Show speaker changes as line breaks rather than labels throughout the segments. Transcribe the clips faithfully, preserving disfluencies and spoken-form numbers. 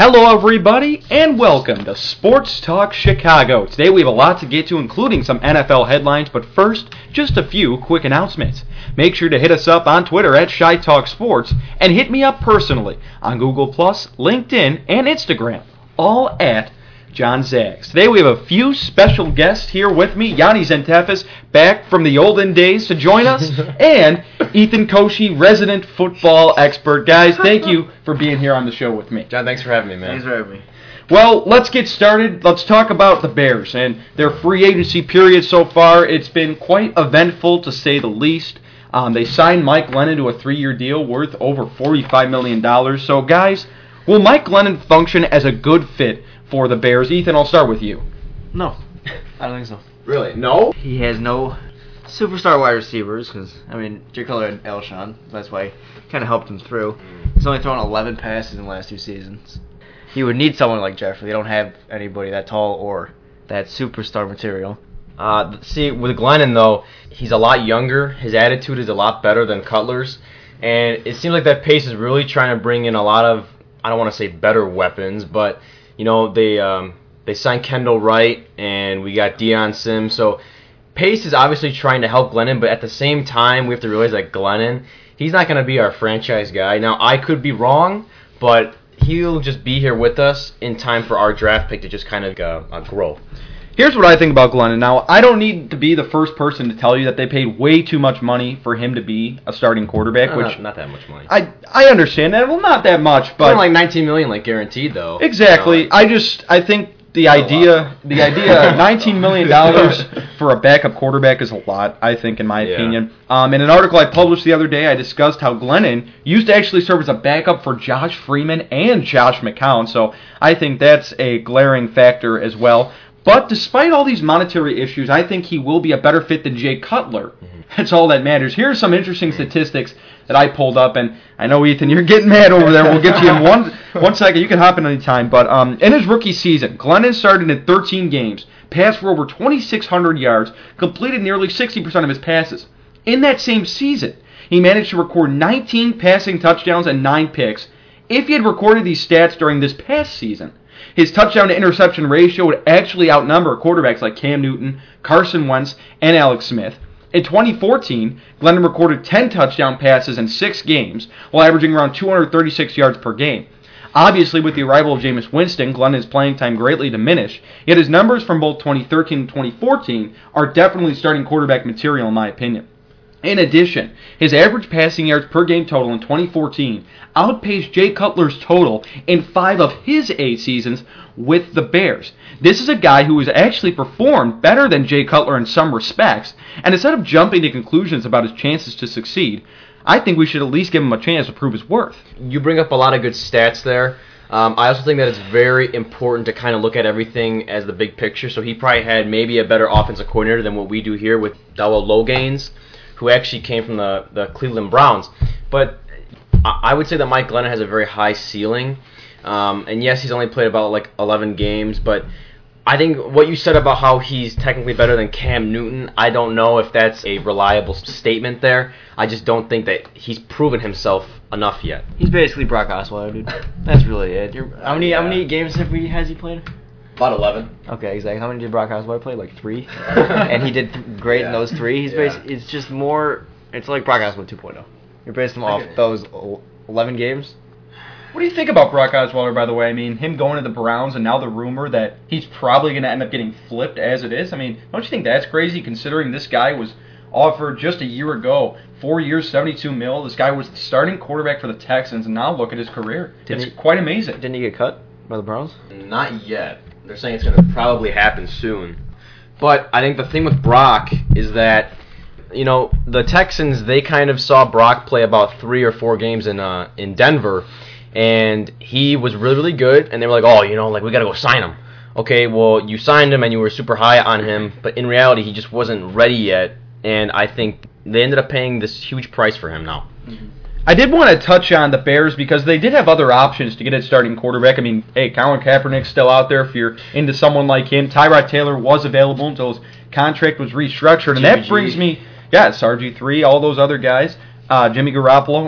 Hello everybody, and welcome to Sports Talk Chicago. Today we have a lot to get to, including some N F L headlines, but first, just a few quick announcements. Make sure to hit us up on Twitter at Chi Talk Sports, and hit me up personally on Google plus, LinkedIn, and Instagram, all at John Zags. Today we have a few special guests here with me. Yanni Zentefis, back from the olden days to join us, and Ethan Koshi, resident football expert. Guys, thank you for being here on the show with me.
John, thanks for having me, man.
Thanks for having me.
Well, let's get started. Let's talk about the Bears and their free agency period so far. It's been quite eventful, to say the least. Um, they signed Mike Glennon to a three-year deal worth over forty-five million dollars. So, guys, will Mike Glennon function as a good fit for the Bears? Ethan, I'll start with you.
No, I don't think so.
Really? No?
He has no superstar wide receivers because, I mean, Jay Cutler and Alshon. That's why he kind of helped him through. He's only thrown eleven passes in the last two seasons. He would need someone like Jeffrey. They don't have anybody that tall or that superstar material.
Uh, see, with Glennon, though, he's a lot younger. His attitude is a lot better than Cutler's. And it seems like that Pace is really trying to bring in a lot of, I don't want to say better weapons, but, you know, they um, they signed Kendall Wright, and we got Deion Sims. So Pace is obviously trying to help Glennon, but at the same time, we have to realize that Glennon, he's not going to be our franchise guy. Now, I could be wrong, but he'll just be here with us in time for our draft pick to just kind of uh, uh, grow.
Here's what I think about Glennon. Now, I don't need to be the first person to tell you that they paid way too much money for him to be a starting quarterback.
No,
which
not, not that much money.
I I understand that. Well, not that much, but
like nineteen million dollars, like guaranteed, though.
Exactly.
You know, like,
I just I think the idea the idea nineteen million dollars for a backup quarterback is a lot, I think, in my
Yeah.
opinion. Um, in an article I published the other day, I discussed how Glennon used to actually serve as a backup for Josh Freeman and Josh McCown, so I think that's a glaring factor as well. But despite all these monetary issues, I think he will be a better fit than Jay Cutler. Mm-hmm. That's all that matters. Here are some interesting statistics that I pulled up, and I know, Ethan, you're getting mad over there. We'll get to you in one one second. You can hop in any time. But um, in his rookie season, Glennon started in thirteen games, passed for over twenty-six hundred yards, completed nearly sixty percent of his passes. In that same season, he managed to record nineteen passing touchdowns and nine picks. If he had recorded these stats during this past season, his touchdown-to-interception ratio would actually outnumber quarterbacks like Cam Newton, Carson Wentz, and Alex Smith. In twenty fourteen, Glennon recorded ten touchdown passes in six games, while averaging around two hundred thirty-six yards per game. Obviously, with the arrival of Jameis Winston, Glennon's playing time greatly diminished, yet his numbers from both twenty thirteen and twenty fourteen are definitely starting quarterback material, in my opinion. In addition, his average passing yards per game total in twenty fourteen outpaced Jay Cutler's total in five of his eight seasons with the Bears. This is a guy who has actually performed better than Jay Cutler in some respects, and instead of jumping to conclusions about his chances to succeed, I think we should at least give him a chance to prove his worth.
You bring up a lot of good stats there. Um, I also think that it's very important to kind of look at everything as the big picture, so he probably had maybe a better offensive coordinator than what we do here with Dowell Logains, who actually came from the, the Cleveland Browns. But I would say that Mike Glennon has a very high ceiling. Um, and yes, he's only played about like eleven games, but I think what you said about how he's technically better than Cam Newton, I don't know if that's a reliable statement there. I just don't think that he's proven himself enough yet.
He's basically Brock Osweiler, dude. That's really it. You're, how many
Yeah.
how many games have we has he played?
About eleven.
Okay, exactly. How many did Brock Osweiler play? Like three, and he did th- great
Yeah.
in those three. He's
Yeah.
bas- It's just more. It's like Brock Osweiler two point oh. You're basing him off
Okay.
those eleven games.
What do you think about Brock Osweiler, by the way? I mean, him going to the Browns and now the rumor that he's probably going to end up getting flipped as it is. I mean, don't you think that's crazy considering this guy was offered just a year ago, four years, seventy-two mil. This guy was the starting quarterback for the Texans, and now look at his career.
Didn't
it's
he-
quite amazing.
Didn't he get cut by the Browns?
Not yet. They're saying it's going to probably happen soon. But I think the thing with Brock is that, you know, the Texans, they kind of saw Brock play about three or four games in uh, in Denver, and he was really, really good, and they were like, oh, you know, like, we got to go sign him. Okay, well, you signed him, and you were super high on him, but in reality, he just wasn't ready yet, and I think they ended up paying this huge price for him now.
Mm-hmm.
I did want to touch on the Bears because they did have other options to get a starting quarterback. I mean, hey, Colin Kaepernick's still out there if you're into someone like him. Tyrod Taylor was available until his contract was restructured, and that brings me, yeah, S R G three, all those other guys, uh, Jimmy Garoppolo.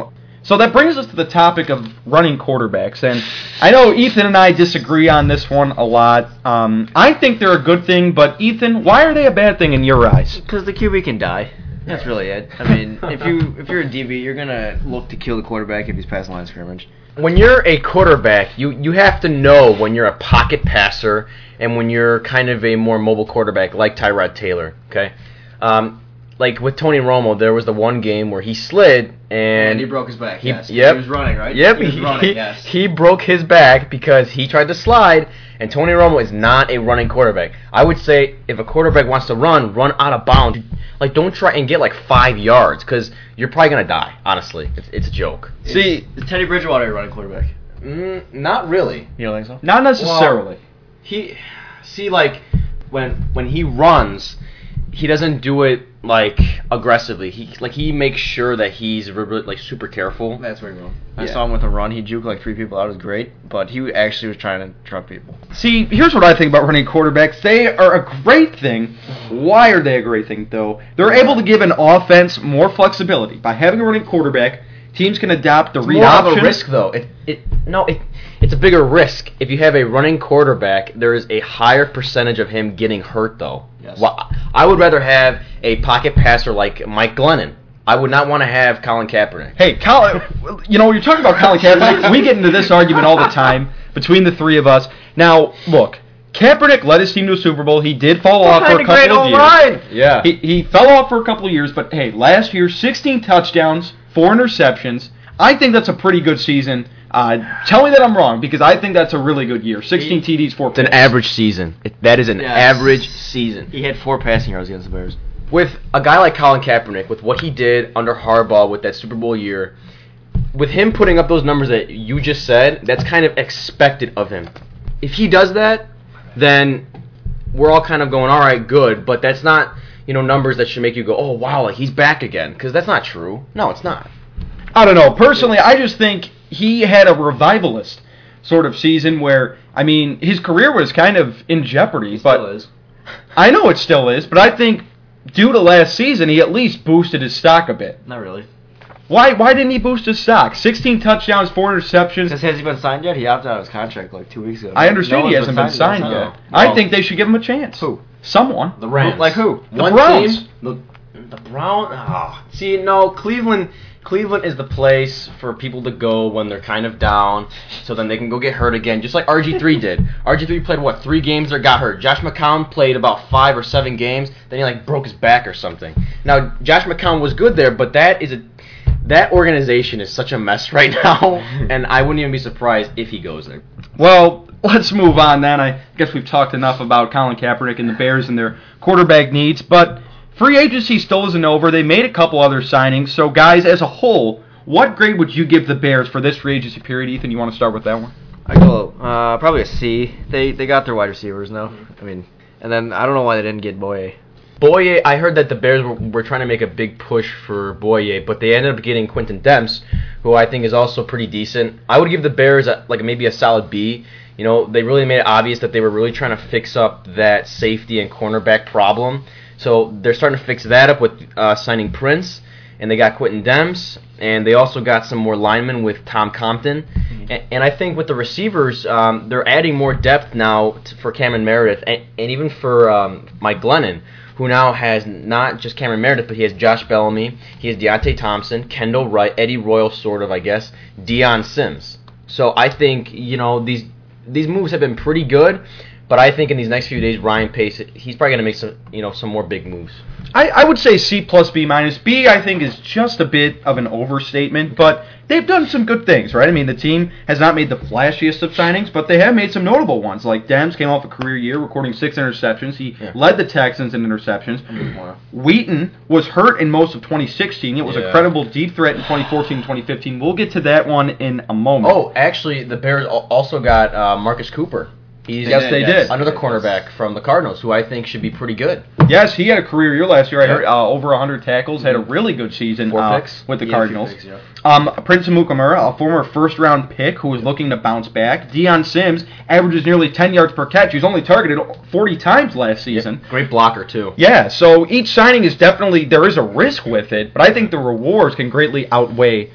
So that brings us to the topic of running quarterbacks, and I know Ethan and I disagree on this one a lot. Um, I think they're a good thing, but Ethan, why are they a bad thing in your eyes?
Because the Q B can die. That's really it. I mean, if you if you're a D B, you're gonna look to kill the quarterback if he's past the line of scrimmage.
When you're a quarterback, you, you have to know when you're a pocket passer and when you're kind of a more mobile quarterback like Tyrod Taylor. Okay, um, like with Tony Romo, there was the one game where he slid and,
And he broke his back.
He,
yes.
Yep.
He was running, right?
Yep.
He was running.
he,
yes.
he broke his back because he tried to slide, and Tony Romo is not a running quarterback. I would say if a quarterback wants to run, run out of bounds. Like, don't try and get like five yards because you're probably gonna die. Honestly, it's it's a joke.
See,
Is Teddy Bridgewater a running quarterback?
Mm, not really.
You don't think so?
not necessarily.
He see like when when he runs, he doesn't do it like aggressively. He like he makes sure that he's really, like super careful.
That's where you're wrong. I
Yeah.
saw him with a run. He juked like three people out. It was great, but he actually was trying to truck people.
See, here's what I think about running quarterbacks. They are a great thing. Why are they a great thing, though? They're able to give an offense more flexibility. By having a running quarterback, teams can adopt the
It's
read
more
option.
of a risk though. It it no it it's a bigger risk if you have a running quarterback. There is a higher percentage of him getting hurt though.
Yes.
Well, I would rather have a pocket passer like Mike Glennon. I would not want to have Colin Kaepernick.
Hey, Colin, you know, you're talking about Colin Kaepernick. We get into this argument all the time between the three of us. Now, look, Kaepernick led his team to a Super Bowl. He did fall off for a couple of years.
Yeah.
He, he fell off for a couple of years, but hey, last year, sixteen touchdowns, four interceptions. I think that's a pretty good season. Uh, tell me that I'm wrong, because I think that's a really good year. sixteen T Ds, four
It's an
picks.
average season. It, that is an
Yes.
average season.
He had four passing yards against the Bears.
With a guy like Colin Kaepernick, with what he did under Harbaugh with that Super Bowl year, with him putting up those numbers that you just said, that's kind of expected of him. If he does that, then we're all kind of going, all right, good, but that's not, you know, numbers that should make you go, oh, wow, like he's back again, because that's not true. No, it's not.
I don't know. Personally, I just think he had a revivalist sort of season where, I mean, his career was kind of in jeopardy.
He
but
still is.
I know it still is, but I think due to last season, he at least boosted his stock a bit.
Not really.
Why Why didn't he boost his stock? sixteen touchdowns, four interceptions.
Because has he been signed yet? He opted out of his contract like two weeks ago.
I understand
No
he
one's
hasn't been signed
yet.
yet.
No.
I
Well-
think they should give him a chance.
Who?
Someone.
The Rams.
Like who?
The
One
Browns.
team? The, the Brown. Oh. See, no, Cleveland. Cleveland is the place for people to go when they're kind of down, so then they can go get hurt again, just like R G three did. R G three played what three games or got hurt. Josh McCown played about five or seven games, then he like broke his back or something. Now Josh McCown was good there, but that is a that organization is such a mess right now, and I wouldn't even be surprised if he goes there.
Well, let's move on then. I guess we've talked enough about Colin Kaepernick and the Bears and their quarterback needs, but free agency still isn't over. They made a couple other signings. So, guys, as a whole, what grade would you give the Bears for this free agency period? Ethan, you want to start with that one?
I go uh, probably a C. They they got their wide receivers now. I mean, and then I don't know why they didn't get Boye.
Boye, I heard that the Bears were, were trying to make a big push for Boye, but they ended up getting Quentin Demps, who I think is also pretty decent. I would give the Bears a, like maybe a solid B. You know, they really made it obvious that they were really trying to fix up that safety and cornerback problem. So they're starting to fix that up with uh, signing Prince, and they got Quentin Demps, and they also got some more linemen with Tom Compton. Mm-hmm. And, and I think with the receivers, um, they're adding more depth now to, for Cameron Meredith, and, and even for um, Mike Glennon, who now has not just Cameron Meredith, but he has Josh Bellamy, he has Deontay Thompson, Kendall Wright, Eddie Royal, sort of, I guess, Deion Sims. So I think, you know, these these moves have been pretty good. But I think in these next few days, Ryan Pace, he's probably going to make some, you know, some more big moves.
I, I would say C plus B minus. B, I think, is just a bit of an overstatement, but they've done some good things, right? I mean, the team has not made the flashiest of signings, but they have made some notable ones. Like Dems came off a career year, recording six interceptions. He
Yeah.
led the Texans in interceptions.
Wow.
Wheaton was hurt in most of twenty sixteen. It was
Yeah.
a credible deep threat in twenty fourteen and twenty fifteen. We'll get to that one in a moment.
Oh, actually, the Bears al- also got uh, Marcus Cooper. He's
Yes, they did.
another cornerback from the Cardinals, who I think should be pretty good.
Yes, he had a career year last year. I
Yeah.
heard uh, over one hundred tackles, had a really good season
Four
uh,
picks?
with the
He had a few
Cardinals.
picks, yeah.
Um, Prince Amukamara, a former first-round pick who was looking to bounce back. Deion Sims averages nearly ten yards per catch. He was only targeted forty times last season.
Great blocker, too.
Yeah, so each signing is definitely, there is a risk with it, but I think the rewards can greatly outweigh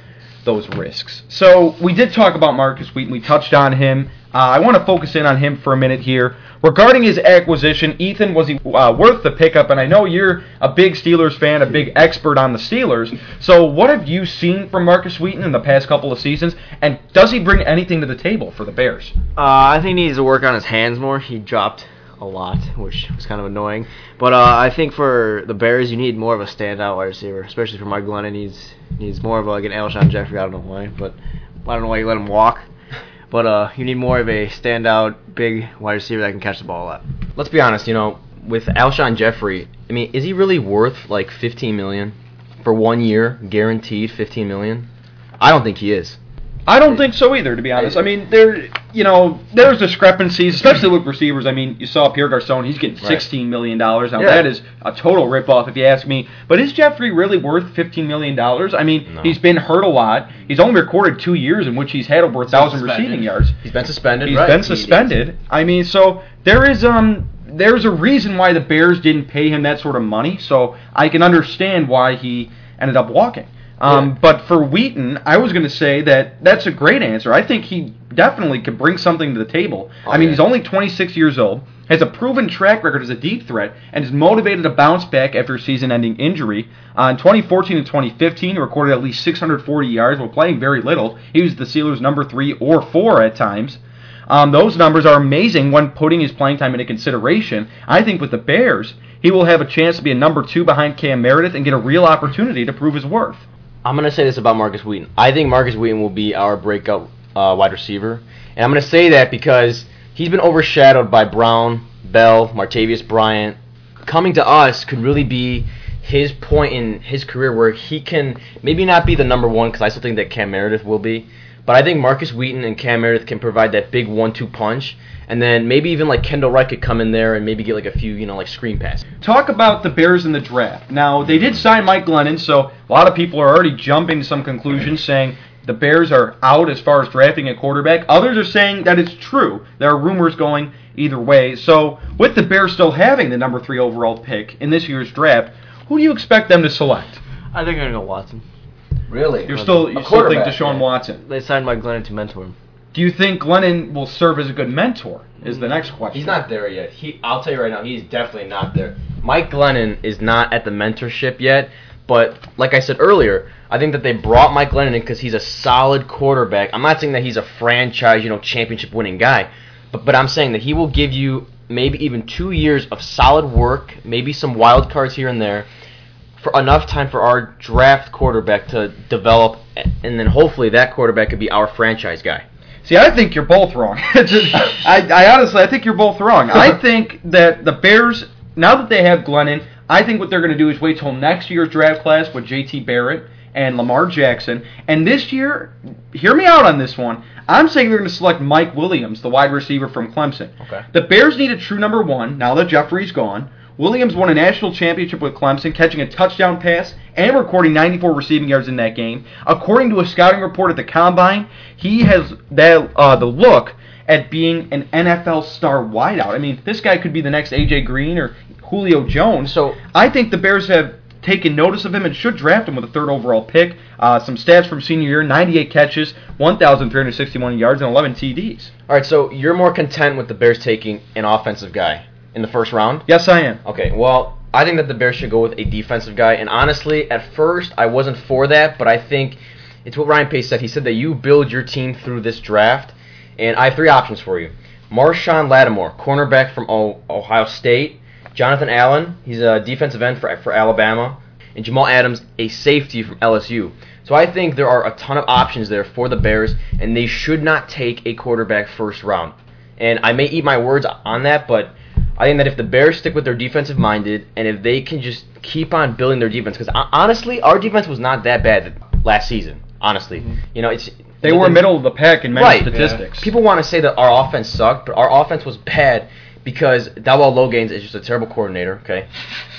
those risks. So we did talk about Marcus Wheaton. We touched on him. Uh, I want to focus in on him for a minute here. Regarding his acquisition, Ethan, was he uh, worth the pickup? And I know you're a big Steelers fan, a big expert on the Steelers. So what have you seen from Marcus Wheaton in the past couple of seasons? And does he bring anything to the table for the Bears?
Uh, I think he needs to work on his hands more. He dropped a lot, which was kind of annoying. But uh, I think for the Bears, you need more of a standout wide receiver, especially for Mike Glennon. He's needs more of like an Alshon Jeffrey. I don't know why, but I don't know why you let him walk. But uh, you need more of a standout, big wide receiver that can catch the ball a lot.
Let's be honest, you know, with Alshon Jeffrey, I mean, is he really worth like fifteen million dollars for one year, guaranteed fifteen million dollars? I don't think he is.
I don't think so either, to be honest. I mean, there, you know, there's discrepancies, especially with receivers. I mean, you saw Pierre Garçon; he's getting sixteen million dollars. Now
Yeah.
that is a total ripoff, if you ask me. But is Jeffrey really worth fifteen million dollars? I mean,
No.
he's been hurt a lot. He's only recorded two years in which he's had over a thousand
suspended.
receiving yards.
He's been suspended.
He's
right?
been suspended. I mean, so there is um there's a reason why the Bears didn't pay him that sort of money. So I can understand why he ended up walking. Um,
Yeah.
But for Wheaton, I was going to say that that's a great answer. I think he definitely could bring something to the table.
Oh,
I mean,
yeah.
he's only twenty-six years old, has a proven track record as a deep threat, and is motivated to bounce back after a season-ending injury. Uh, in twenty fourteen and twenty fifteen, he recorded at least six hundred forty yards while playing very little. He was the Steelers' number three or four at times. Um, those numbers are amazing when putting his playing time into consideration. I think with the Bears, he will have a chance to be a number two behind Cam Meredith and get a real opportunity to prove his worth.
I'm going to say this about Marcus Wheaton. I think Marcus Wheaton will be our breakout uh, wide receiver. And I'm going to say that because he's been overshadowed by Brown, Bell, Martavius Bryant. Coming to us could really be his point in his career where he can maybe not be the number one, because I still think that Cam Meredith will be. But I think Marcus Wheaton and Cam Meredith can provide that big one two punch. And then maybe even like Kendall Wright could come in there and maybe get like a few, you know, like screen passes.
Talk about the Bears in the draft. Now, they did sign Mike Glennon, so a lot of people are already jumping to some conclusions saying the Bears are out as far as drafting a quarterback. Others are saying that it's true. There are rumors going either way. So, with the Bears still having the number three overall pick in this year's draft, who do you expect them to select?
I think I'm going to go Watson.
Really?
You're still, you still think Deshaun Watson.
They signed Mike Glennon to mentor him.
Do you think Glennon will serve as a good mentor, is the next question.
He's not there yet. He, I'll tell you right now, he's definitely not there. Mike Glennon is not at the mentorship yet, but like I said earlier, I think that they brought Mike Glennon in because he's a solid quarterback. I'm not saying that he's a franchise, you know, championship-winning guy, but but I'm saying that he will give you maybe even two years of solid work, maybe some wild cards here and there, for enough time for our draft quarterback to develop, and then hopefully that quarterback could be our franchise guy.
See, I think you're both wrong. Just, I, I honestly, I think you're both wrong. I think that the Bears, now that they have Glennon, I think what they're going to do is wait till next year's draft class with J T Barrett and Lamar Jackson. And this year, hear me out on this one, I'm saying they're going to select Mike Williams, the wide receiver from Clemson.
Okay.
The Bears need a true number one now that Jeffrey's gone. Williams won a national championship with Clemson, catching a touchdown pass and recording ninety-four receiving yards in that game. According to a scouting report at the Combine, he has that, uh, the look at being an N F L star wideout. I mean, this guy could be the next A J Green or Julio Jones.
So
I think the Bears have taken notice of him and should draft him with a third overall pick. Uh, some stats from senior year, ninety-eight catches, one thousand three hundred sixty-one yards, and eleven T Ds.
All right, so you're more content with the Bears taking an offensive guy in the first round?
Yes, I am.
Okay, well, I think that the Bears should go with a defensive guy. And honestly, at first, I wasn't for that, but I think it's what Ryan Pace said. He said that you build your team through this draft. And I have three options for you. Marshawn Lattimore, cornerback from o- Ohio State. Jonathan Allen, he's a defensive end for, for Alabama. And Jamal Adams, a safety from L S U. So I think there are a ton of options there for the Bears, and they should not take a quarterback first round. And I may eat my words on that, but I think that if the Bears stick with their defensive minded, and if they can just keep on building their defense, because honestly, our defense was not that bad last season. Honestly, mm-hmm. you know, it's
they were middle of the pack in many
right.
statistics.
Yeah. People want to say that our offense sucked, but our offense was bad because Dowell Logains is just a terrible coordinator. Okay,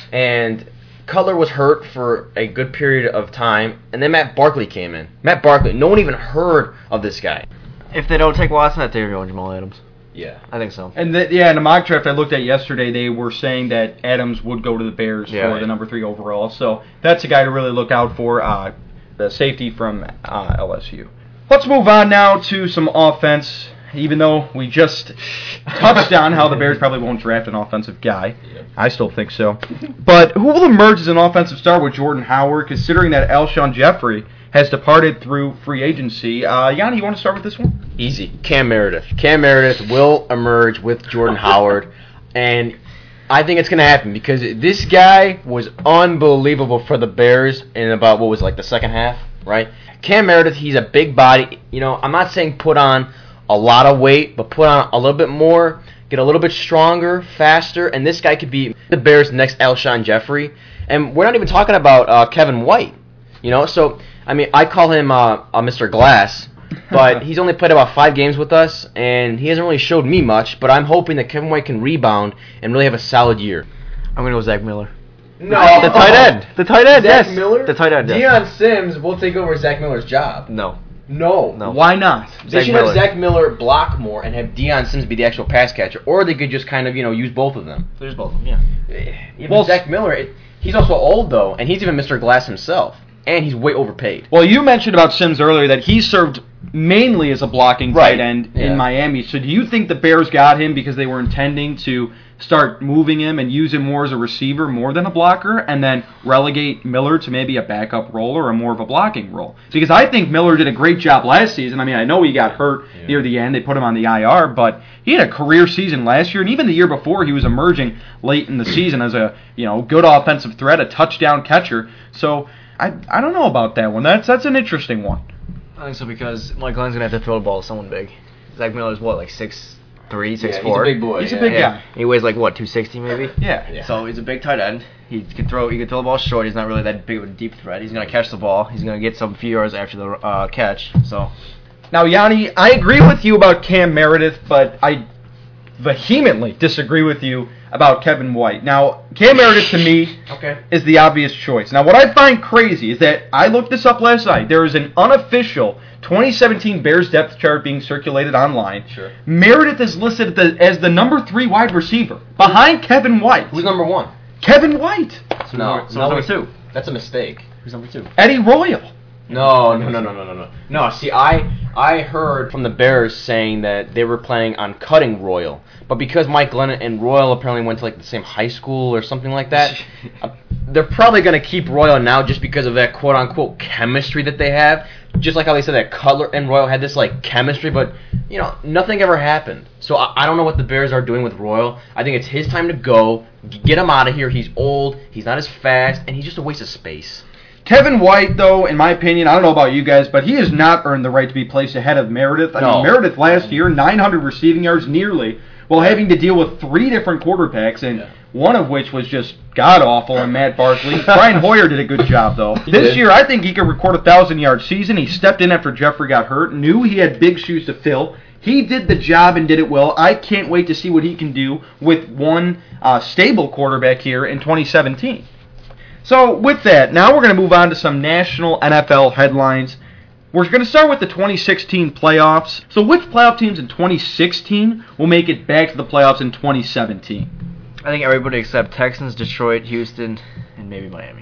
and Cutler was hurt for a good period of time, and then Matt Barkley came in. Matt Barkley, no one even heard of this guy.
If they don't take Watson, I think they're going Jamal Adams.
Yeah,
I think so.
And the, yeah, in the mock draft I looked at yesterday, they were saying that Adams would go to the Bears
yeah,
for
right.
the number three overall. So that's a guy to really look out for. Uh, the safety from uh, L S U. Let's move on now to some offense. Even though we just touched on how the Bears probably won't draft an offensive guy. Yep. I still think so. But who will emerge as an offensive star with Jordan Howard, considering that Alshon Jeffrey has departed through free agency? Uh, Yanni, you want to start with this one?
Easy. Cam Meredith. Cam Meredith will emerge with Jordan Howard, and I think it's going to happen because this guy was unbelievable for the Bears in about, what was it, like the second half, right? Cam Meredith, he's a big body. You know, I'm not saying put on a lot of weight, but put on a little bit more, get a little bit stronger, faster, and this guy could be the Bears' next Alshon Jeffrey. And we're not even talking about uh, Kevin White, you know. So, I mean, I call him uh, uh, Mister Glass, but he's only played about five games with us, and he hasn't really showed me much, but I'm hoping that Kevin White can rebound and really have a solid year.
I'm going to go Zach Miller.
No.
The tight end. The tight end,
Zach
yes.
Miller?
The tight end, yes.
Deion Sims will take over Zach Miller's job.
No.
No.
No.
Why not?
They
Zach
should
Miller.
have Zach Miller block more and have Deion Sims be the actual pass catcher, or they could just kind of, you know, use both of them.
There's both of them, yeah.
Even
Well,
Zach Miller, it, he's also old, though, and he's even Mister Glass himself, and he's way overpaid.
Well, you mentioned about Sims earlier that he served mainly as a blocking
Right.
tight end
Yeah.
in Miami. So do you think the Bears got him because they were intending to start moving him and use him more as a receiver more than a blocker, and then relegate Miller to maybe a backup role or a more of a blocking role? Because I think Miller did a great job last season. I mean, I know he got hurt
Yeah.
near the end. They put him on the I R, but he had a career season last year, and even the year before he was emerging late in the season as a, you know, good offensive threat, a touchdown catcher. So I I don't know about that one. That's that's an interesting one.
I think so because Mike Glenn's going to have to throw the ball to someone big. Zach Miller's what, like six three, six
Yeah,
four?
he's a big boy.
He's a
yeah.
big
Yeah.
guy.
He weighs like what, two sixty maybe?
Yeah.
Yeah.
So he's a big tight end. He can throw. He can throw the ball short. He's not really that big of a deep threat. He's gonna catch the ball. He's gonna get some few yards after the uh, catch. So
Now, Yanni, I agree with you about Cam Meredith, but I vehemently disagree with you about Kevin White. Now, Cam Meredith to me
Okay.
is the obvious choice. Now, what I find crazy is that I looked this up last night. There is an unofficial twenty seventeen Bears depth chart being circulated online.
Sure.
Meredith is listed the, as the number three wide receiver behind Kevin White.
Who's number one?
Kevin White.
So
No,
number, so
no,
number
wait.
two.
That's a mistake.
Who's number two?
Eddie Royal.
No, no, no, no, no, no, no. No, see, I I heard from the Bears saying that they were planning on cutting Royal, but because Mike Glennon and Royal apparently went to like the same high school or something like that, uh, they're probably going to keep Royal now just because of that quote-unquote chemistry that they have. Just like how they said that Cutler and Royal had this like chemistry, but you know nothing ever happened. So I, I don't know what the Bears are doing with Royal. I think it's his time to go. G- Get him out of here. He's old. He's not as fast, and he's just a waste of space.
Kevin White, though, in my opinion, I don't know about you guys, but he has not earned the right to be placed ahead of Meredith. I
No.
mean, Meredith last year, nine hundred receiving yards nearly, while having to deal with three different quarterbacks, and
Yeah.
one of which was just god-awful in Matt Barkley. Brian Hoyer did a good job, though.
He
This
did.
year, I think he could record a one thousand-yard season. He stepped in after Jeffrey got hurt, knew he had big shoes to fill. He did the job and did it well. I can't wait to see what he can do with one uh, stable quarterback here in twenty seventeen. So with that, now we're going to move on to some national N F L headlines. We're going to start with the twenty sixteen playoffs. So which playoff teams in twenty sixteen will make it back to the playoffs in twenty seventeen?
I think everybody except Texans, Detroit, Houston, and maybe Miami.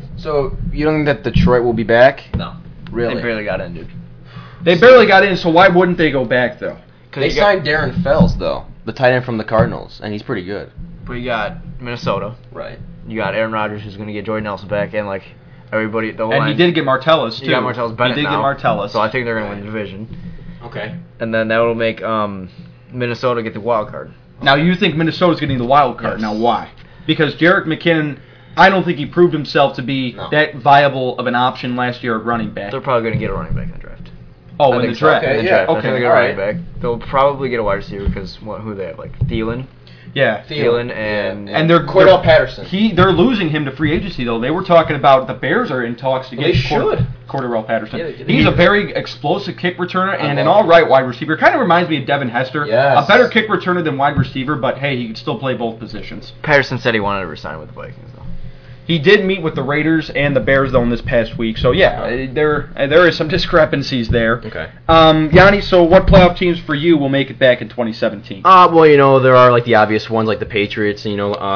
So you don't think that Detroit will be back?
No.
Really?
They barely got in, dude.
They barely got in, so why wouldn't they go back, though?
Because
They
you got,
signed Darren Fells though, the tight end from the Cardinals, and he's pretty good.
but you got Minnesota.
Right.
You got Aaron Rodgers, who's going to get Jordan Nelson back, and like everybody. The
And he
line,
did get Martellus, too.
You got Martellus Bennett
He did
now,
get Martellus.
So I think they're going to win the division,
Okay.
and then that will make um, Minnesota get the wild card.
Now, you think Minnesota's getting the wild card.
Yes.
Now, why? Because Jerick McKinnon, I don't think he proved himself to be
No.
that viable of an option last year at running back.
They're probably going to get a running back in the draft.
Oh,
I
in
think
the
so.
draft.
Okay,
In the
yeah,
draft. I
okay,
think they'll get a
all
running
right.
back. They'll probably get a wide receiver because what, who they have like Thielen,
Yeah.
Thielen, and
And they're
Cordell
they're-
Patterson.
He they're losing him to free agency though. They were talking about the Bears are in talks to
Well,
get
they should.
Cordell Patterson.
Yeah, they- they
He's a
should.
very explosive kick returner and an
love
all right wide receiver. Kind of reminds me of Devin Hester.
Yes.
A better kick returner than wide receiver, but hey, he can still play both positions.
Patterson said he wanted to resign with the Vikings though.
He did meet with the Raiders and the Bears though in this past week. So yeah, uh, there uh, there is some discrepancies there.
Okay.
Um, Yanni, so what playoff teams for you will make it back in twenty seventeen?
Uh, well, you know, there are like the obvious ones like the Patriots, you know, um,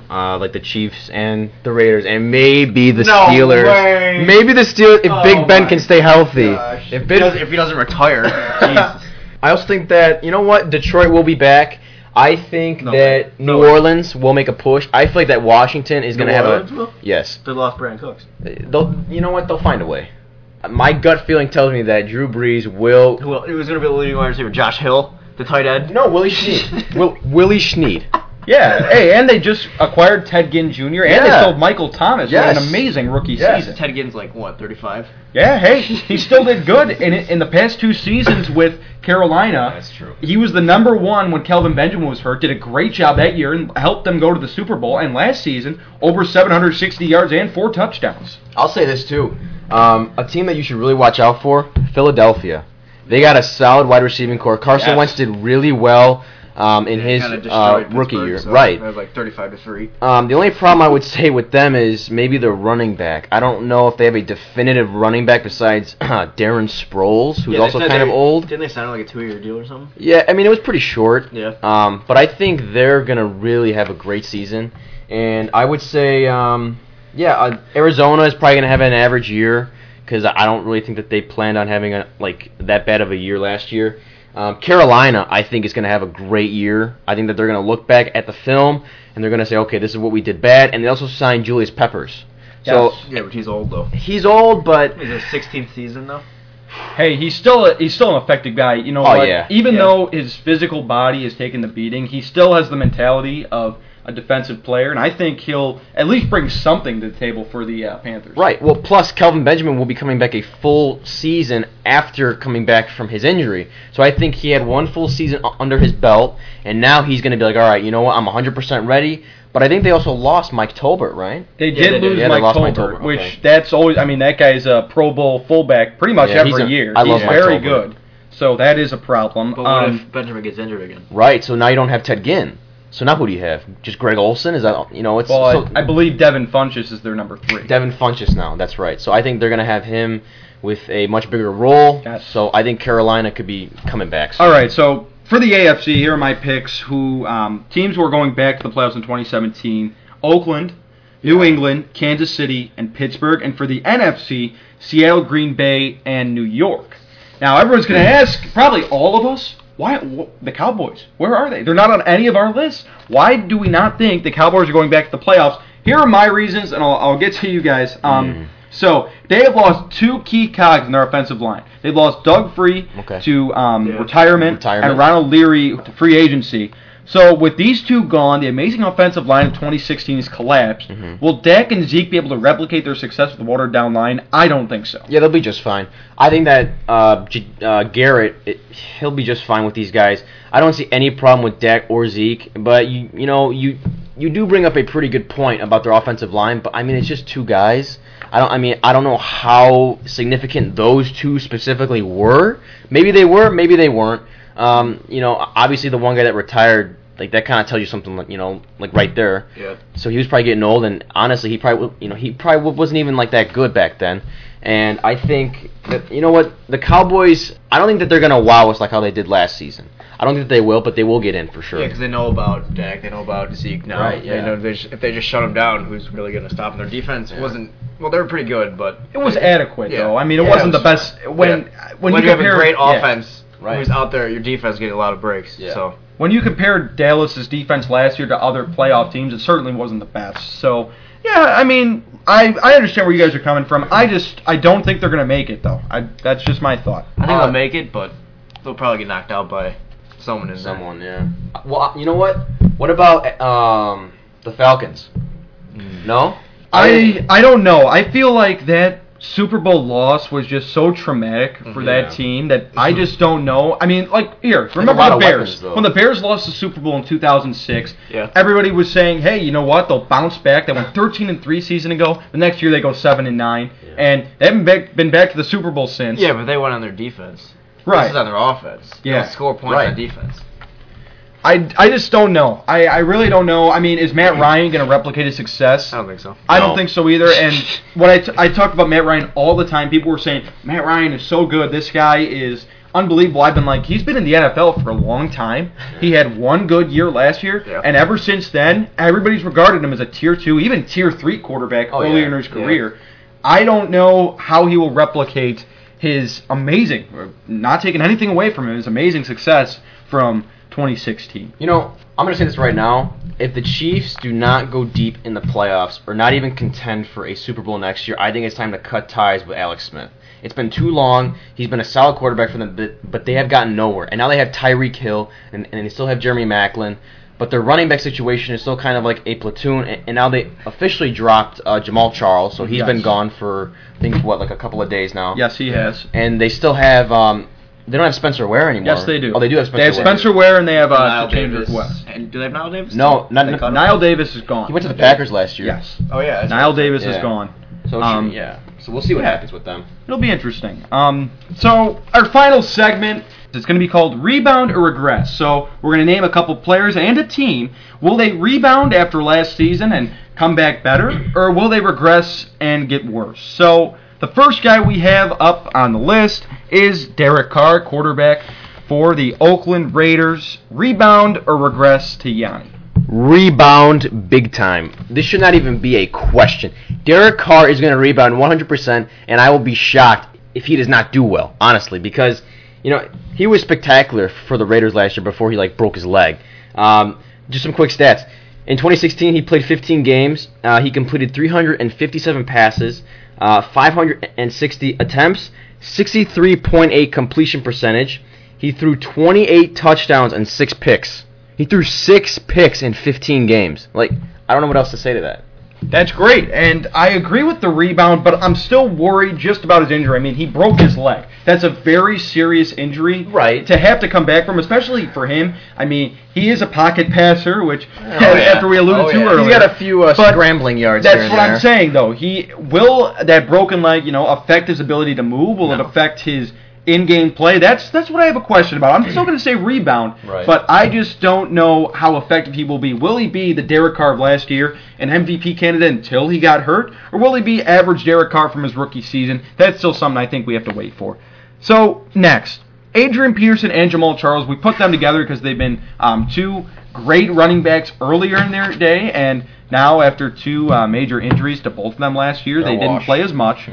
uh, like the Chiefs and the Raiders, and maybe the
No
Steelers.
way.
Maybe the Steelers if
Oh
Big Ben
my
can stay healthy.
Gosh.
If
If,
Big,
he doesn't, if he doesn't retire, Jesus.
I also think that you know what, Detroit will be back. I think
No
that
way.
New
No way.
Orleans will make a push. I feel like that Washington is going to
New
have
Orleans
a
will?
yes.
They lost Brandon Cooks.
They'll, you know what? They'll find a way. My gut feeling tells me that Drew Brees will.
Who it was going to be the leading wide receiver? Josh Hill, the tight end.
No, Willie Snead. Will, Willie Snead.
Yeah, hey, and they just acquired Ted Ginn Junior and they
Yeah.
sold Michael Thomas.
Yes.
With an amazing rookie
Yes.
season.
Ted Ginn's like what, thirty-five?
Yeah, hey, he still did good in in the past two seasons with Carolina.
That's true.
He was the number one when Kelvin Benjamin was hurt. Did a great job that year and helped them go to the Super Bowl. And last season, over seven hundred sixty yards and four touchdowns.
I'll say this too. Um, a team that you should really watch out for: Philadelphia. They got a solid wide receiving core. Carson
Yes.
Wentz did really well um, in his
Kinda
uh,
destroyed
rookie
Pittsburgh,
year.
so
Right.
It was like thirty-five to three.
Um, the only problem I would say with them is maybe their running back. I don't know if they have a definitive running back besides Darren Sproles, who's
Yeah, they
also
said
kind
they-
of old.
Didn't they sign like a two-year deal or something?
Yeah, I mean, it was pretty short.
Yeah.
Um, but I think they're going to really have a great season. And I would say, um, yeah, uh, Arizona is probably going to have an average year because I don't really think that they planned on having a like that bad of a year last year. Um, Carolina, I think, is going to have a great year. I think that they're going to look back at the film and they're going to say, okay, this is what we did bad. And they also signed Julius Peppers. So
Yes.
Yeah, but he's old though.
he's old, but
He's his sixteenth season though.
Hey, he's still a, he's still an effective guy. You know
Oh,
what?
yeah.
Even
Yeah.
though his physical body has taken the beating, he still has the mentality of a defensive player, and I think he'll at least bring something to the table for the uh, Panthers.
right. Well, plus Kelvin Benjamin will be coming back a full season after coming back from his injury. So I think he had one full season u- under his belt, and now he's going to be like, all right, you know what? I'm one hundred percent ready. But I think they also lost Mike Tolbert, right?
They
Yeah,
did
they did.
lose
Yeah, they
Mike
lost Mike
Tolbert,
Tolbert,
which
okay.
that's always. I mean, that guy's a Pro Bowl fullback pretty much
Yeah, he's
every
a-
year.
I
he's
love Mike
very
Tolbert.
good. So that is a problem.
But what
Um,
if Benjamin gets injured again?
Right. So now you don't have Ted Ginn. So now who do you have? Just Greg Olson? Is that you know? It's
well,
so,
I, I believe Devin Funchess is their number three.
Devin Funchess now. That's right. So I think they're going to have him with a much bigger role.
Yes.
So I think Carolina could be coming back. soon.
All right, so for the A F C, here are my picks. Who um, teams who are going back to the playoffs in twenty seventeen: Oakland, New England, Kansas City, and Pittsburgh. And for the N F C, Seattle, Green Bay, and New York. Now, everyone's going to ask, probably all of us, why wh- the Cowboys? Where are they? They're not on any of our lists. Why do we not think the Cowboys are going back to the playoffs? Here are my reasons, and I'll, I'll get to you guys. Um,
Mm.
So they have lost two key cogs in their offensive line. They've lost Doug Free
Okay.
to um,
Yeah.
retirement,
Retirement.
and Ronald Leary to free agency. So with these two gone, the amazing offensive line of twenty sixteen has collapsed.
Mhm.
Will Dak and Zeke be able to replicate their success with the watered down line? I don't think so.
Yeah, they'll be just fine. I think that uh, G- uh, Garrett, it, he'll be just fine with these guys. I don't see any problem with Dak or Zeke, but you you know you you do bring up a pretty good point about their offensive line. But I mean, it's just two guys. I don't. I mean, I don't know how significant those two specifically were. Maybe they were. Maybe they weren't. Um, you know, obviously the one guy that retired, like that kind of tells you something, like, you know, like right there.
Yeah.
So he was probably getting old, and honestly, he probably, you know, he probably wasn't even like that good back then. And I think that, you know what, the Cowboys, I don't think that they're gonna wow us like how they did last season. I don't think that they will, but they will get in for sure.
Yeah, because they know about Dak, they know about Zeke now.
Right, yeah.
They know they sh- if they just shut them down, who's really going to stop them? Their defense
Yeah.
wasn't, well, they were pretty good, but
It was adequate
Yeah.
though. I mean, it
Yeah,
wasn't
it was-
the best when
yeah.
when,
when,
you
you have a
compare
great
yeah.
offense
Right.
who's out there, your defense getting a lot of breaks.
Yeah.
So
When you compare Dallas's defense last year to other playoff teams, it certainly wasn't the best. So, yeah, I mean, I, I understand where you guys are coming from. I just I don't think they're going to make it, though. I, that's just my thought.
I think
Uh,
they'll make it, but they'll probably get knocked out by someone in there.
Someone, yeah. Well, you know what? What about um, the Falcons? No?
I I don't know. I feel like that Super Bowl loss was just so traumatic for
Yeah.
that team that I just don't know. I mean, like, here, remember
lot
the
of
Bears.
weapons, though.
When the Bears lost the Super Bowl in two thousand six,
Yeah.
everybody was saying, hey, you know what? They'll bounce back. They went thirteen and three season ago. The next year they go seven and nine.
Yeah.
And they haven't back, been back to the Super Bowl since.
Yeah, but they went on their defense.
Right.
This is on their offense. They
Yeah.
don't score points
Right.
on defense.
I, I just don't know. I, I really don't know. I mean, is Matt Ryan going to replicate his success?
I don't think so.
I
No.
don't think so either. And when I, t- I talked about Matt Ryan all the time, people were saying, Matt Ryan is so good. This guy is unbelievable. I've been like, he's been in the N F L for a long time. He had one good year last year,
Yeah.
and ever since then, everybody's regarded him as a tier two, even tier three quarterback
Oh,
earlier
yeah.
in his
Yeah.
career. I don't know how he will replicate his amazing, or not taking anything away from him, his amazing success from twenty sixteen.
You know, I'm going to say this right now. If the Chiefs do not go deep in the playoffs or not even contend for a Super Bowl next year, I think it's time to cut ties with Alex Smith. It's been too long. He's been a solid quarterback for them, but, but they have gotten nowhere. And now they have Tyreek Hill, and, and they still have Jeremy Maclin. But their running back situation is still kind of like a platoon. And, and now they officially dropped uh, Jamal Charles, so he's
Yes.
been gone for, I think, what, like a couple of days now.
Yes, he has.
And they still have... Um, They don't have Spencer Ware anymore.
Yes, they do.
Oh, they do have Spencer
They have
Ware.
Spencer Ware, and they have uh,
Niall
Change
Davis.
West.
And do they have Niall Davis?
No, not,
They
not
cut him?
Niall Davis is gone.
He went to the Packers last year.
Yes.
Oh yeah. that's
Niall
right.
Davis is
Yeah.
gone.
So
Um,
yeah. So we'll see what
yeah.
happens with them.
It'll be interesting. Um, so our final segment is going to be called Rebound or Regress. So we're going to name a couple players and a team. Will they rebound after last season and come back better, or will they regress and get worse? So the first guy we have up on the list is Derek Carr, quarterback for the Oakland Raiders. Rebound or regress to Yanni?
Rebound big time. This should not even be a question. Derek Carr is going to rebound one hundred percent, and I will be shocked if he does not do well, honestly, because you know he was spectacular for the Raiders last year before he like broke his leg. Um, just some quick stats. In twenty sixteen, he played fifteen games. Uh, he completed three hundred fifty-seven passes, uh, five hundred sixty attempts, sixty-three point eight completion percentage. He threw twenty-eight touchdowns and six picks. He threw six picks in fifteen games. Like, I don't know what else to say to that.
That's great, and I agree with the rebound, but I'm still worried just about his injury. I mean, he broke his leg. That's a very serious injury.
Right.
To have to come back from, especially for him. I mean, he is a pocket passer, which,
Oh, yeah.
after we alluded
Oh,
to
yeah.
earlier.
He's got a few uh,
But
scrambling yards
That's
here and
what
there.
I'm saying, though. He will that broken leg, you know, affect his ability to move? Will it
No.
affect his in-game play? That's that's what I have a question about. I'm still going to say rebound,
Right.
but I just don't know how effective he will be. Will he be the Derek Carr of last year, an M V P candidate until he got hurt, or will he be average Derek Carr from his rookie season? That's still something I think we have to wait for. So next, Adrian Peterson and Jamal Charles. We put them together because they've been um, two great running backs earlier in their day, and now after two uh, major injuries to both of them last year,
They're
they didn't
washed.
play as much.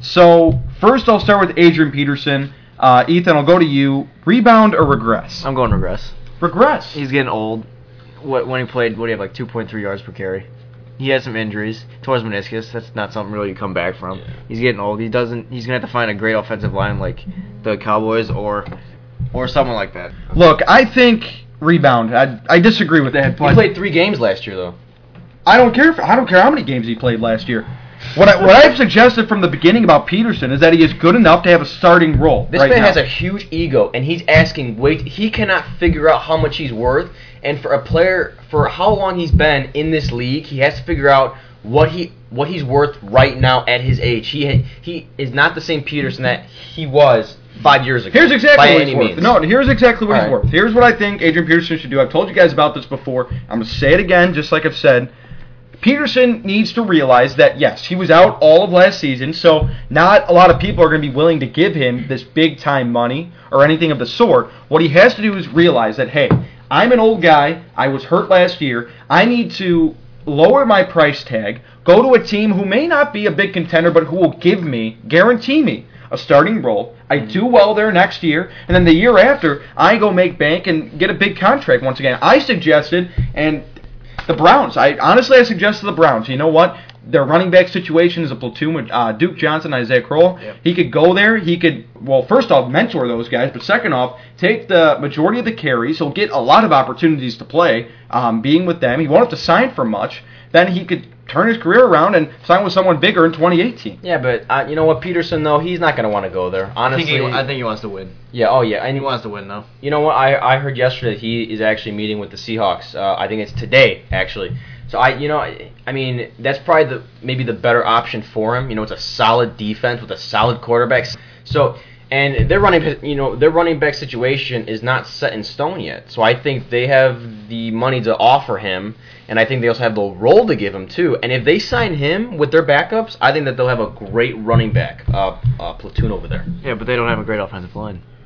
So first, I'll start with Adrian Peterson. Uh, Ethan, I'll go to you. Rebound or regress?
I'm going regress.
Regress.
He's getting old. What when he played? What do you have like two point three yards per carry? He had some injuries. Tore his meniscus. That's not something really you come back from.
Yeah.
He's getting old. He doesn't. He's gonna have to find a great offensive line like the Cowboys or or someone like that.
Look, I think rebound. I, I disagree with that,
He
but
played three games last year, though.
I don't care. If, I don't care how many games he played last year. What I, what I've suggested from the beginning about Peterson is that he is good enough to have a starting role.
This
right
man
now.
has a huge ego, and he's asking, wait, he cannot figure out how much he's worth. And for a player, for how long he's been in this league, he has to figure out what he what he's worth right now at his age. He he is not the same Peterson that he was five years ago.
Here's exactly
by
what
any
he's worth.
means.
No, here's exactly what
All
he's
right.
worth. Here's what I think Adrian Peterson should do. I've told you guys about this before. I'm going to say it again, just like I've said. Peterson needs to realize that, yes, he was out all of last season, so not a lot of people are going to be willing to give him this big-time money or anything of the sort. What he has to do is realize that, hey, I'm an old guy. I was hurt last year. I need to lower my price tag, go to a team who may not be a big contender, but who will give me, guarantee me, a starting role. I do well there next year, and then the year after, I go make bank and get a big contract once again. I suggested, and the Browns, I honestly I suggested the Browns. You know what? Their running back situation is a platoon with uh, Duke Johnson, Isaiah Crowell.
Yep.
He could go there. He could, well, first off, mentor those guys, but second off, take the majority of the carries. He'll get a lot of opportunities to play um, being with them. He won't have to sign for much. Then he could turn his career around and sign with someone bigger in twenty eighteen.
Yeah, but uh, you know what, Peterson, though, he's not going to want to go there.
I
Honestly,
think, he, I think he wants to win.
yeah, oh yeah, and
He wants to win though.
you know what? I, I heard yesterday that he is actually meeting with the Seahawks. Uh, I think it's today, actually. So I, you know, I mean, that's probably the maybe the better option for him. You know, it's a solid defense with a solid quarterback. So, and their running, you know, their running back situation is not set in stone yet. So I think they have the money to offer him, and I think they also have the role to give him too. And if they sign him with their backups, I think that they'll have a great running back uh, uh, platoon over there.
Yeah, but they don't have a great offensive line.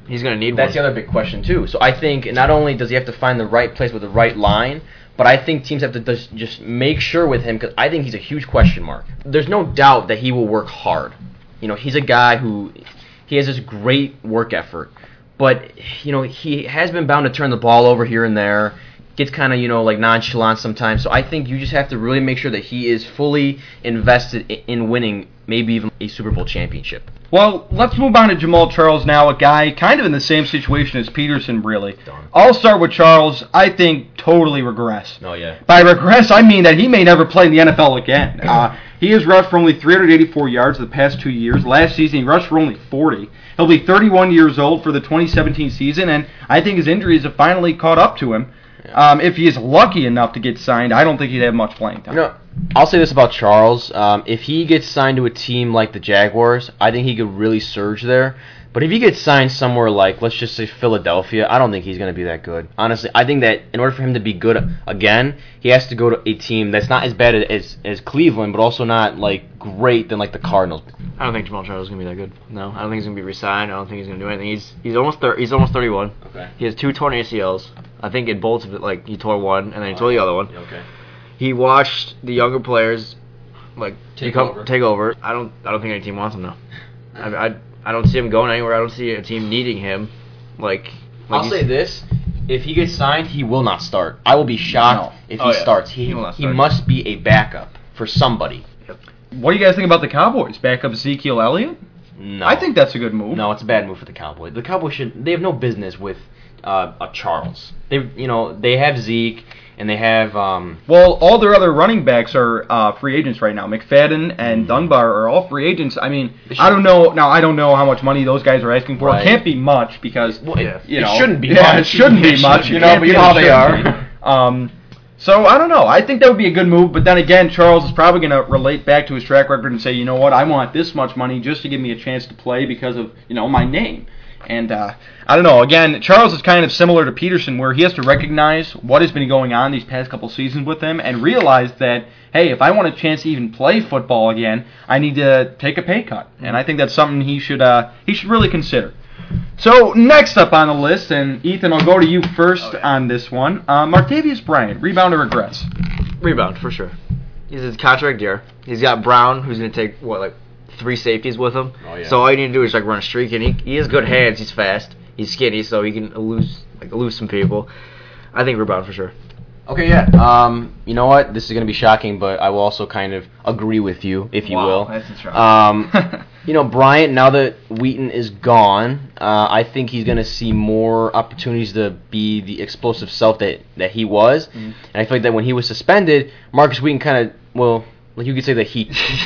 He's going to need
That's
one.
the other big question, too. So I think not only does he have to find the right place with the right line, but I think teams have to just, just make sure with him, because I think he's a huge question mark. There's no doubt that he will work hard. You know, he's a guy who, he has this great work effort, but, you know, he has been bound to turn the ball over here and there, gets kind of, you know, like nonchalant sometimes. So I think you just have to really make sure that he is fully invested in winning maybe even a Super Bowl championship.
Well, let's move on to Jamaal Charles now, a guy kind of in the same situation as Peterson, really.
Darn.
I'll start with Charles. I think totally regress.
Oh, yeah.
By regress, I mean that he may never play in the N F L again. Uh, he has rushed for only three hundred eighty-four yards the past two years. Last season, he rushed for only forty. He'll be thirty-one years old for the twenty seventeen season, and I think his injuries have finally caught up to him. Um, if he is lucky enough to get signed, I don't think he'd have much playing time.
You know, I'll say this about Charles. Um, if he gets signed to a team like the Jaguars, I think he could really surge there. But if he gets signed somewhere like, let's just say Philadelphia, I don't think he's going to be that good. Honestly, I think that in order for him to be good again, he has to go to a team that's not as bad as as Cleveland, but also not like great than like the Cardinals.
I don't think Jamaal Charles is going to be that good. No, I don't think he's going to be re-signed. I don't think he's going to do anything. He's he's almost thir- he's almost thirty-one.
Okay.
He has two torn A C Ls. I think in both of it, like, he tore one, and then he tore the other one.
Okay.
He watched the younger players, like,
Take
become,
over.
take over. I don't I don't think any team wants him, though. I, I, I don't see him going anywhere. I don't see a team needing him. Like, like
I'll
he's-
say this. If he gets signed, he will not start. I will be shocked
No.
if
Oh,
he
yeah.
starts. He
He will not
he
start.
must be a backup for somebody.
What do you guys think about the Cowboys? Back up Ezekiel Elliott?
No.
I think that's a good move.
No, it's a bad move for the Cowboys. The Cowboys should. They have no business with uh, a Charles. They, you know, they have Zeke and they have. Um,
Well, all their other running backs are uh, free agents right now. McFadden and
Mhm.
Dunbar are all free agents. I mean,
They should-
I don't know. Now, I don't know how much money those guys are asking for.
Right.
It can't be much because,
well, it,
Yeah.
you
it
know.
shouldn't be.
Yeah,
much.
it shouldn't be
It
much.
shouldn't-
You
You
know,
know,
but
but you know how they are.
shouldn't be. Um, so, I don't know. I think that would be a good move. But then again, Charles is probably going to relate back to his track record and say, you know what, I want this much money just to give me a chance to play because of, you know, my name. And uh, I don't know. Again, Charles is kind of similar to Peterson, where he has to recognize what has been going on these past couple seasons with him and realize that, hey, if I want a chance to even play football again, I need to take a pay cut. And I think that's something he should uh, he should really consider. So next up on the list, and Ethan, I'll go to you first
Okay.
on this one. Uh, Martavius Bryant, rebound or regress?
Rebound, for sure. He's his contract year. He's got Brown, who's going to take, what, like, three safeties with him.
Oh, yeah.
So all you need to do is, like, run a streak, and he, he has good hands. He's fast. He's skinny, so he can lose, like, lose some people. I think rebound, for sure.
Okay, yeah. Um, you know what? This is going to be shocking, but I will also kind of agree with you, if you
Wow,
will.
that's a shock.
Um, you know, Bryant, now that Wheaton is gone, uh, I think he's going to see more opportunities to be the explosive self that, that he was.
Mm-hmm.
And I feel like that when he was suspended, Marcus Wheaton kind of, well, like you could say that he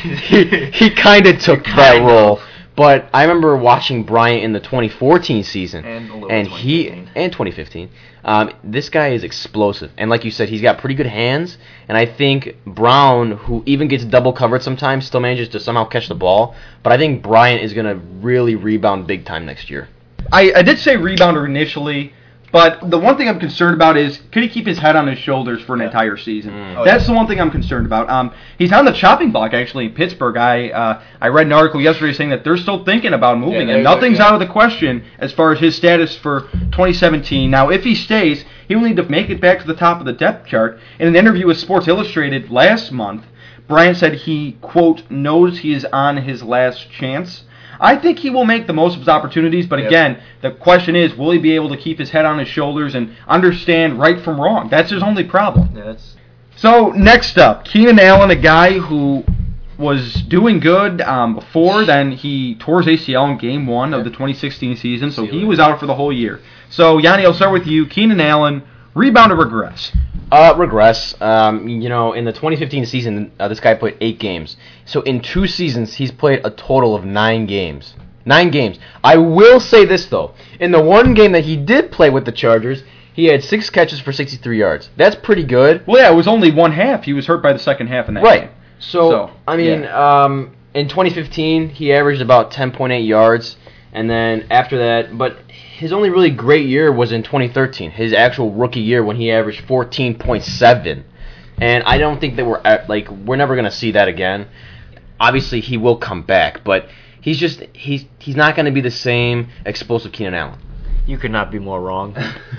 he, he kind of took that
Kind
role.
of.
But I remember watching Bryant in the twenty fourteen season,
And a little
and
twenty
he
fifteen.
and twenty fifteen. Um, this guy is explosive, and like you said, he's got pretty good hands. And I think Brown, who even gets double covered sometimes, still manages to somehow catch the ball. But I think Bryant is gonna really rebound big time next year.
I, I did say rebounder initially, but the one thing I'm concerned about is could he keep his head on his shoulders for an entire season?
Mm.
Oh,
That's the one thing I'm concerned about. Um, he's on the chopping block actually in Pittsburgh. I uh, I read an article yesterday saying that they're still thinking about moving,
Yeah,
and
they're-
nothing's
yeah.
out of the question as far as his status for twenty seventeen. Now, if he stays, he will need to make it back to the top of the depth chart. In an interview with Sports Illustrated last month, Bryant said he, quote, knows he is on his last chance. I think he will make the most of his opportunities, but
Yep.
again, the question is, will he be able to keep his head on his shoulders and understand right from wrong? That's his only problem.
Yeah, that's...
So, next up, Keenan Allen, a guy who was doing good um, before, then he tore his A C L in game one of the twenty sixteen season, so he was out for the whole year. So, Yanni, I'll start with you. Keenan Allen, rebound or regress?
Uh, regress. Um, you know, in the twenty fifteen season, uh, this guy played eight games. So in two seasons, he's played a total of nine games. Nine games. I will say this, though. In the one game that he did play with the Chargers, he had six catches for sixty-three yards. That's pretty good.
Well, yeah, it was only one half. He was hurt by the second half in that
Right.
game.
So,
So,
I mean, um, in twenty fifteen, he averaged about ten point eight yards. And then after that, but his only really great year was in twenty thirteen, his actual rookie year when he averaged fourteen point seven. And I don't think that we're at, like we're never going to see that again. Obviously, he will come back, but he's just he's he's not going to be the same explosive Keenan Allen.
You could not be more wrong.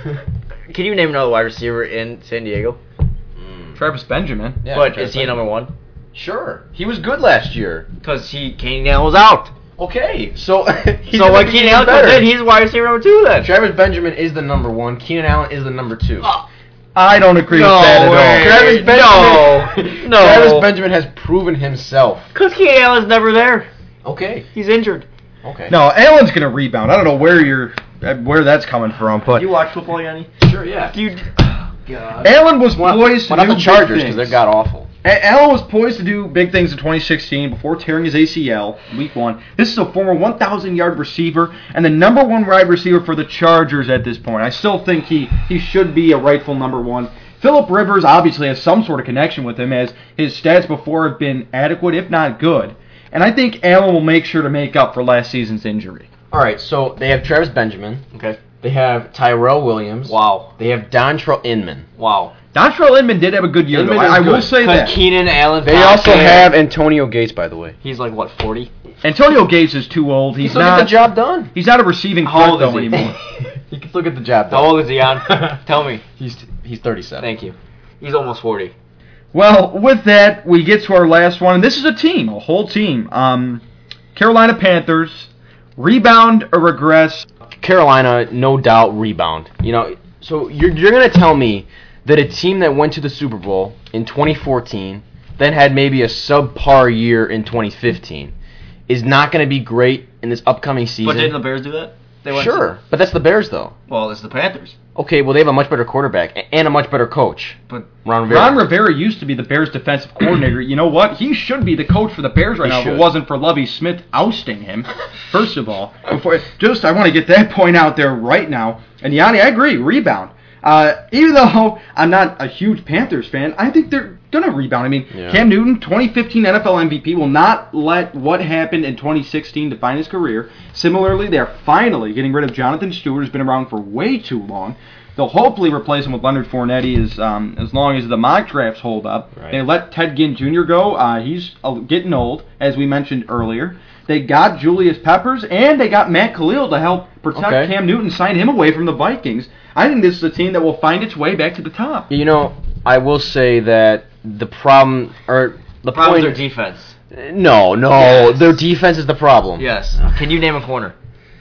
Can you name another wide receiver in San Diego?
Mm.
Travis Benjamin.
Yeah,
but
Travis
is he a number one?
Sure. He was good last year.
Because he Keenan Allen was out.
Okay, so he's
So
gonna
when
be
Keenan
even
Allen
better.
comes in, he's wide receiver number two then.
Travis Benjamin is the number one. Keenan Allen is the number two.
Oh,
I don't agree
No
with that
way.
at all.
Travis Benjamin.
No.
Travis Benjamin has proven himself.
Because Keenan Allen's never there.
Okay.
He's injured.
Okay.
No, Allen's gonna rebound. I don't know where you're, where that's coming from, but
You watch football, Yanni?
Sure. Yeah.
You. God.
Allen was
Well,
poised to
well,
do
not the
big
Chargers
things.
because they got awful.
A- Allen was poised to do big things in twenty sixteen before tearing his A C L week one. This is a former one thousand yard receiver and the number one wide receiver for the Chargers at this point. I still think he, he should be a rightful number one. Phillip Rivers obviously has some sort of connection with him, as his stats before have been adequate, if not good. And I think Allen will make sure to make up for last season's injury.
All right. So they have Travis Benjamin.
Okay.
They have Tyrell Williams.
Wow.
They have Dontrell Inman.
Wow.
Dontrell Inman did have a good year,
Inman
though.
is
I, I will
good.
say that.
Keenan Allen.
They also have Antonio Gates, by the way.
He's like what, forty?
Antonio Gates is too old. He's
He can
not.
get the job done.
He's not a receiving
How
threat
old is
though
he?
anymore.
He can still get the job done.
How old is he on? Tell me.
He's he's thirty-seven.
Thank you. He's almost forty.
Well, with that, we get to our last one, and this is a team, a whole team. Um, Carolina Panthers, rebound or regress.
Carolina, no doubt, rebound. You know, so you're you're gonna tell me that a team that went to the Super Bowl in twenty fourteen, then had maybe a subpar year in twenty fifteen, is not gonna be great in this upcoming season?
But didn't the Bears do that? They went
Sure, but that's the Bears, though.
To, well, it's the Panthers.
Okay, well they have a much better quarterback a- and a much better coach,
But
Ron Rivera.
Ron Rivera used to be the Bears' defensive coordinator. You know what? He should be the coach for the Bears right
He
now if
should.
it wasn't for Lovie Smith ousting him. First of all, before just I want to get that point out there right now. And Yanni, I agree, rebound. Uh, even though I'm not a huge Panthers fan, I think they're going to rebound. I mean,
Yeah.
Cam Newton, twenty fifteen N F L M V P, will not let what happened in twenty sixteen define his career. Similarly, they're finally getting rid of Jonathan Stewart, who's been around for way too long. They'll hopefully replace him with Leonard Fournette as, um, as long as the mock drafts hold up.
Right.
They let Ted Ginn Junior go. Uh, he's uh, getting old, as we mentioned earlier. They got Julius Peppers, and they got Matt Khalil to help protect
Okay.
Cam Newton, sign him away from the Vikings. I think this is a team that will find its way back to the top.
You know, I will say that the problem, or the
problems
point,
are defense.
no, no,
Yes.
their defense is the problem.
Yes. Can you name a corner?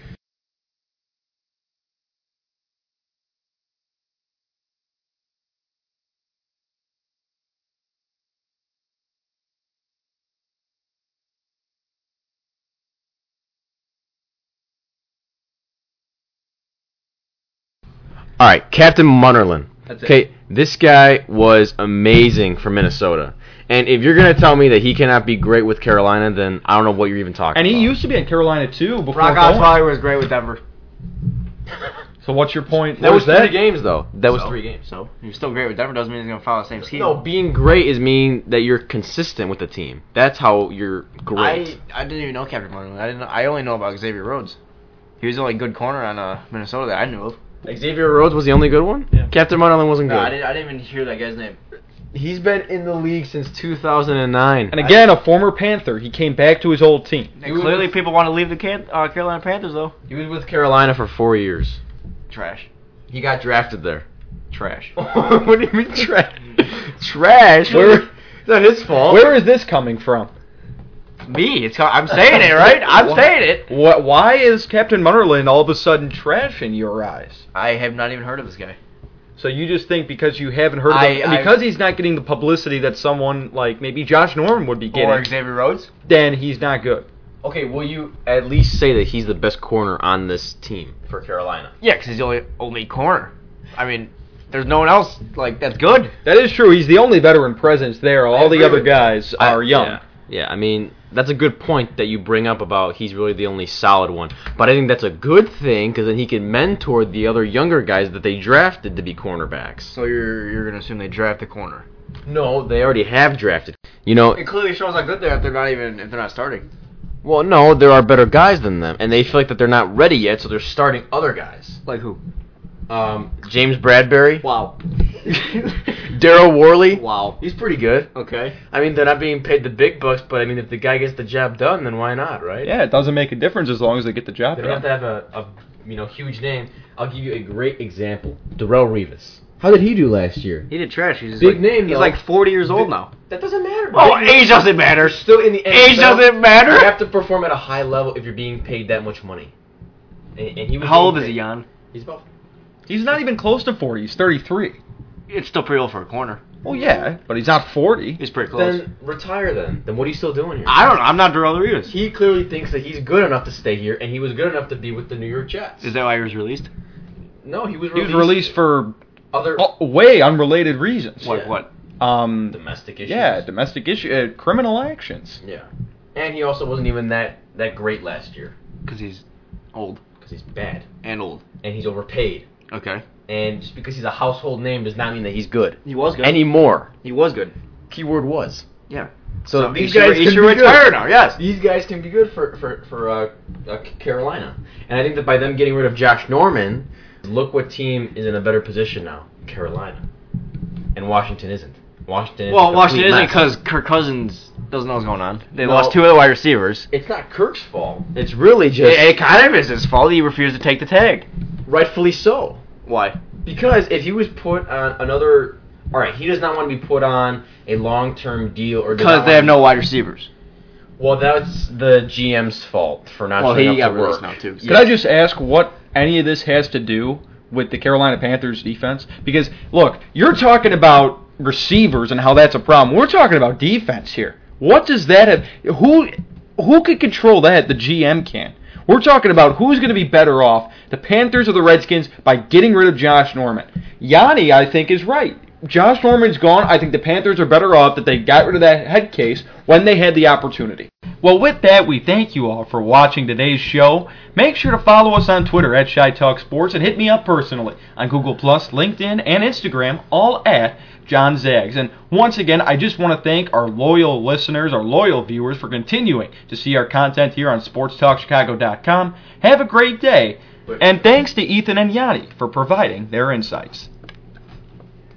All right, Captain Munnerlyn.
That's it.
Okay, this guy was amazing for Minnesota. And if you're going to tell me that he cannot be great with Carolina, then I don't know what you're even talking
And
about.
he used to be in Carolina, too, before
Brock
going.
Osweiler was great with Denver.
So what's your point?
That was
Where's
three games, though. That was
So-
three games.
So you're still great with Denver. Doesn't mean he's gonna follow the same scheme.
No, being great is mean that you're consistent with the team. That's how you're great.
I I didn't even know Captain Martin. I didn't. Know, I only know about Xavier Rhodes. He was the only good corner on uh, Minnesota that I knew of.
Xavier Rhodes was the only good one?
Yeah.
Captain Munnerlyn wasn't
No,
good.
I didn't. I didn't even hear that guy's name.
He's been in the league since two thousand nine.
And again, a former Panther. He came back to his old team.
And clearly, people want to leave the Can- uh, Carolina Panthers though.
He was with Carolina for four years.
Trash.
He got drafted there.
Trash.
What do you mean trash? Trash?
Where-
It's not his fault.
Where is this coming from?
Me. It's. I'm saying it right. I'm
Why-
saying it.
What? Why is Captain Munnerlyn all of a sudden trash in your eyes?
I have not even heard of this guy.
So you just think because you haven't heard of
I-
him, and
I-
because he's not getting the publicity that someone like maybe Josh Norman would be
Or
getting,
Xavier Rhodes.
then he's not good.
Okay, will you at least say that he's the best corner on this team for Carolina?
Yeah, because he's the only only corner. I mean, there's no one else like that's good.
That is true. He's the only veteran presence there. All the
agree
other
with
guys
I-
are young.
Yeah, yeah, I mean, that's a good point that you bring up about he's really the only solid one. But I think that's a good thing because then he can mentor the other younger guys that they drafted to be cornerbacks.
So you're you're gonna assume they draft the corner.
No, they already have drafted. You know,
It clearly shows how good they are if they're not even if they're not starting.
well, no, there are better guys than them, and they feel like that they're not ready yet, so they're starting other guys.
Like who?
Um, James Bradbury,
Wow.
Daryl Worley.
Wow.
He's pretty good.
Okay.
I mean, they're not being paid the big bucks, but I mean, if the guy gets the job done, then why not, right?
Yeah, it doesn't make a difference as long as they get the job
They don't have
done.
to have a, a you know, huge name. I'll give you a great example. Darrelle Revis. How did he do last year?
He did trash. He's
Big
like,
name,
He's
though.
like forty years old
Big-
now.
That doesn't matter.
Oh,
Big-
age doesn't matter.
You're still in the N F L.
Age doesn't matter.
You have to perform at a high level if you're being paid that much money. And, and he was
How
being
old is
paid-
he, Jan?
He's about.
He's not even close to forty. He's thirty-three.
It's still pretty old for a corner.
Well, yeah, but he's not forty.
He's pretty close.
Then retire. Then. Then what are you still doing here?
I don't know. I'm not Darrelle Revis.
He clearly thinks that he's good enough to stay here, and he was good enough to be with the New York Jets.
Is that why he was released?
No, he was
He
released.
was released for
other
oh, way unrelated reasons.
What?
Yeah.
What?
Um,
domestic issues.
yeah, domestic issue, uh, criminal actions.
Yeah. And he also wasn't even that that great last year
Because he's old
because he's bad
and old.
and he's overpaid.
Okay.
And just because he's a household name does not mean that he's good
He was good.
anymore.
he was good.
Keyword was.
Yeah.
So,
So
these
he should-
guys
he
can
should
be
retire
good.
now, yes.
These guys can be good for for for uh, uh, Carolina, and I think that by them getting rid of Josh Norman, look what team is in a better position now. Carolina, and Washington isn't. Washington. Is a
Well,
complete
Washington isn't
mess.
because Kirk Cousins doesn't know what's going on. They
No.
lost two of the wide receivers.
It's not Kirk's fault. It's really
It,
just
it kind of is his fault. He refused to take the tag.
rightfully so.
Why?
Because if he was put on another, all right, he does not want to be put on a long-term deal or does
Because
not
they
want
have
to
no wide receivers.
be- Well, that's the G M's fault for not.
Well,
showing
he
up
got
to
released
work.
now, too.
Could I just ask what any of this has to do with the Carolina Panthers defense? Because, look, you're talking about receivers and how that's a problem. We're talking about defense here. What does that have? Who who can control that? The G M can. We're talking about who's going to be better off, the Panthers or the Redskins, by getting rid of Josh Norman. Yanni, I think, is right. Josh Norman's gone. I think the Panthers are better off that they got rid of that head case when they had the opportunity. Well, with that, we thank you all for watching today's show. Make sure to follow us on Twitter at Shy Talk Sports and hit me up personally on Google Plus, LinkedIn, and Instagram, all at John Zags. And once again, I just want to thank our loyal listeners, our loyal viewers, for continuing to see our content here on sports talk chicago dot com. Have a great day. And thanks to Ethan and Yanni for providing their insights.